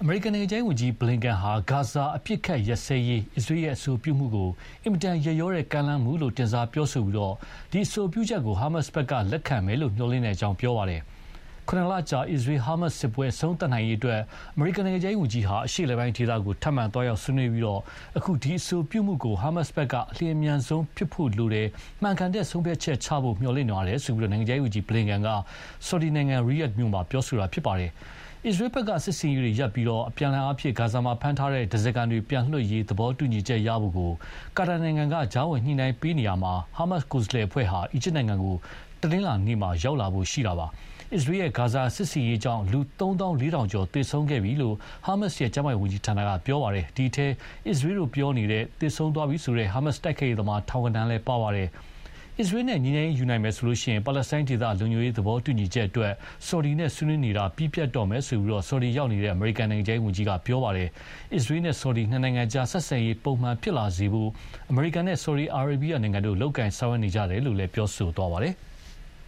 အမေရိကန်နိုင်ငံခြားရေးဝန်ကြီးဘလင်ကန်ဟာဂါဇာအပြစ်ခတ်ရပ်စဲရေးအစ္စရေးရဲ့အဆိုပြုမှုကိုအင်မတန်ရရောတဲ့ကမ်းလှမ်းမှုလို့တင်စားပြောဆိုပြီးဒီအဆိုပြုချက်ကိုဟာမတ်စ်ဘက်ကလက်ခံမယ်လို့မျှော်လင့်တဲ့အကြောင်းပြောပါတယ်။ခုနလကြာအစ္စရေးဟာမတ်စ်စစ်ပွဲဆုံးသက်နိုင်ရေးအတွက်အမေရိကန်နိုင်ငံခြားရေးဝန်ကြီးဟာအရှေ့အလယ်ပိုင်းဒေသကိုထပ်မံသွားရောက်ဆွေးနွေးပြီးအခုဒီအဆိုပြုမှုကိုဟာမတ်စ်ဘက်ကအလျင်အမြန်ဆုံးဖြစ်ဖို့လိုတယ်မှန်ကန်တဲ့ဆုံးဖြတ်ချက်ချဖို့မျှော်လင့်နေရတယ်ဆိုပြီးနိုင်ငံခြားရေးဝန်ကြီးဘလင်ကန်ကဆော်ဒီနိုင်ငံရီယက်မြို့မှာပြောဆိုတာဖြစ်ပါတယ်။အစ္စရေးဘက်ကစစ်စင်ရေးတွေရပ်ပြီးအပြန်အလှန်အားဖြင့်ဂါဇာမှာဖမ်းထားတဲ့ဓားစာခံတွေပြန်လွှတ်ရေးသဘောတူညီချက်ရဖို့ကိုကာတာနိုင်ငံကကြားဝင်ညှိနှိုင်းပေးနေရမှာဟာမတ်စ်ကိုယ်စားလှယ်အဖွဲ့ဟာအီဂျစ်နိုင်ငံကိုတနင်္လာနေ့မှာရောက်လာဖို့ရှိတာပါ။အစ္စရေးရဲ့ဂါဇာစစ်စင်ရေးကြောင့်လူ3400ကျော်သေဆုံးခဲ့ပြီလို့ဟာမတ်စ်ရဲ့ကျန်းမာရေးဝန်ကြီးဌာနကပြောပါတယ်။ဒီထဲအစ္စရေးတို့ပြောနေတဲ့သေဆုံးသွားပြီဆိုတဲ့ဟာမတ်စ်တိုက်ခိုက်ရေးသမားထောင်ဂဏန်းလည်းပါပါတယ်။အစ္စရေးနဲ့ညီညွတ်ရေးယူနိုင်မယ်ဆိုရင်ပါလက်စတိုင်းဒေသလုံခြုံရေးသဘောတူညီချက်အတွက်ဆော်ဒီနဲ့ဆွေးနွေးနေတာပြီးပြတ်တော့မယ်ဆိုပြီးဆော်ဒီရောက်နေတဲ့အမေရိကန်နိုင်ငံခြားရေးဝန်ကြီးကပြောပါတယ်။အစ္စရေးနဲ့ဆော်ဒီနှစ်နိုင်ငံကြားဆက်ဆံရေးပုံမှန်ဖြစ်လာစေဖို့အမေရိကန်နဲ့ဆော်ဒီအာရေဗျနိုင်ငံတို့လုပ်ကိုင်ဆောင်ရွက်နေကြတယ်လို့လည်းပြောဆိုသွားပါတယ်။